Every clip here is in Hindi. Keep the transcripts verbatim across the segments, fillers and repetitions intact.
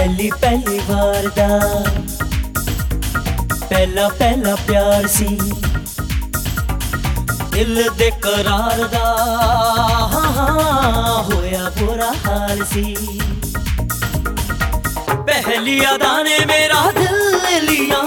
पहली पहली वार दा पहला पहला प्यार सी, दिल दे करार दा हाँ हाँ होया बुरा हाल सी। पहली अदा ने मेरा दिल लिया,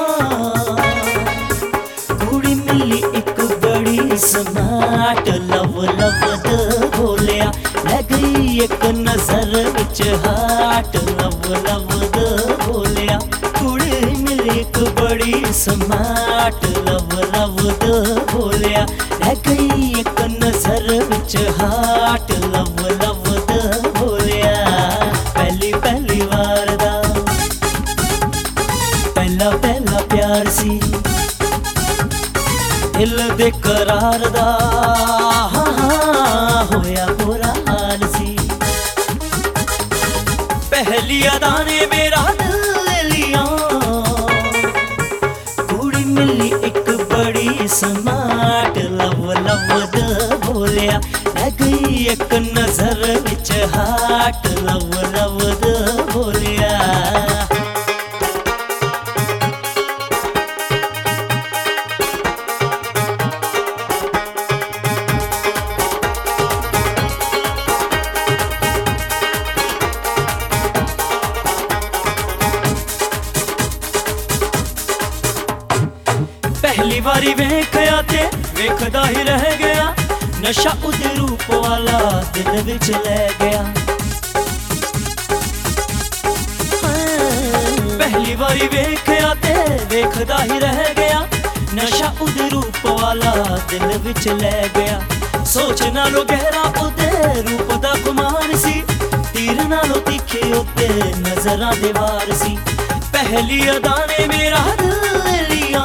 कुड़ी मिली एक बड़ी स्मार्ट, लव लव द बोलिया लै गई एक नजर विच हाट, लव लव द बोलिया कुड़ी मिली एक बड़ी स्मार्ट, लव लव द बोलिया लै गई एक नजर विच हाट, लव लव द बोलिया। पहली पहली वार दा पहला पहला प्यार सी, दिल दे करार दा हाँ हाँ होया बुरा हाल सी। पहली अदा ने मेरा दिल लिया, कुड़ी मिली एक बड़ी स्मार्ट, लव लव द बोलिया लै गई एक नजर विच हाट, लव लव द बोलिया। पहली बारी वेखया ते वेखदा ही रह गया, नशा उदे रूप वाला दिल विच लै गया। पहली बारी वेखया ते वेखदा ही रह गया, नशा उदे रूप वाला दिल विच लै गया। सोच नालों गहरा उदे रूप दा गुमान सी, तीर नालों तीखे उते नजरां दे वार सी। पहली अदा ने मेरा दिल लिया,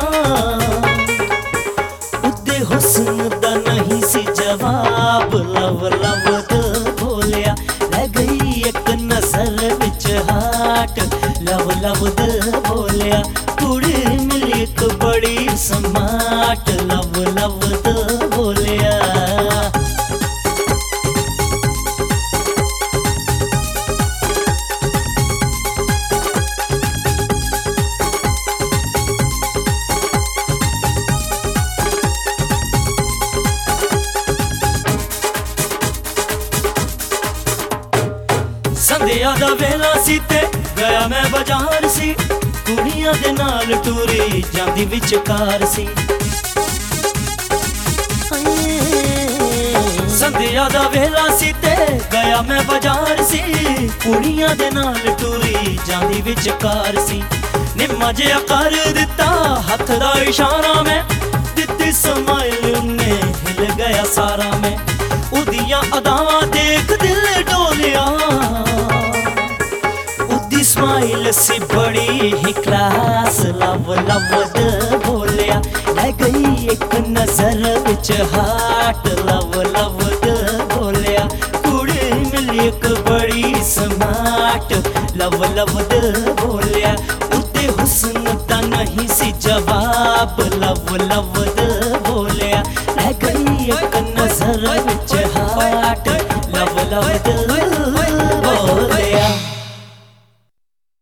उदे हुस्न दा नहीं सी जवाब, लव लव द बोलिया लै गई एक नजर विच हाट, लव लव द बोलिया कुड़ी मिली एक बड़ी स्मार्ट, लव लव द बोलिया। संध्या दा वेला सी ते गया मैं बाजार सी, कुड़ियां दे नाल टूरी जांदी विचकार सी। संध्या दा वेला सी ते गया मैं बाजार सी, कुड़ियां दे नाल टूरी जांदी विचकार सी। निम्मा जिहा कर दिता हथ दा इशारा, मैं दित्ती स्माइल ने हिल गया सारा। मैं उदियां अदावां देख दिल डोलिया, उदी स्माइल सी बड़ी ही क्लास, लव लव द बोलिया लै गई एक नजर विच हाट, लव लव द बोलिया कुड़ी मिली एक बड़ी स्मार्ट, लव लव द बोलिया उते हुस्न दा नहीं सी जवाब, लव लव द बोलिया लै गई एक नजर विच हाट, लव लव द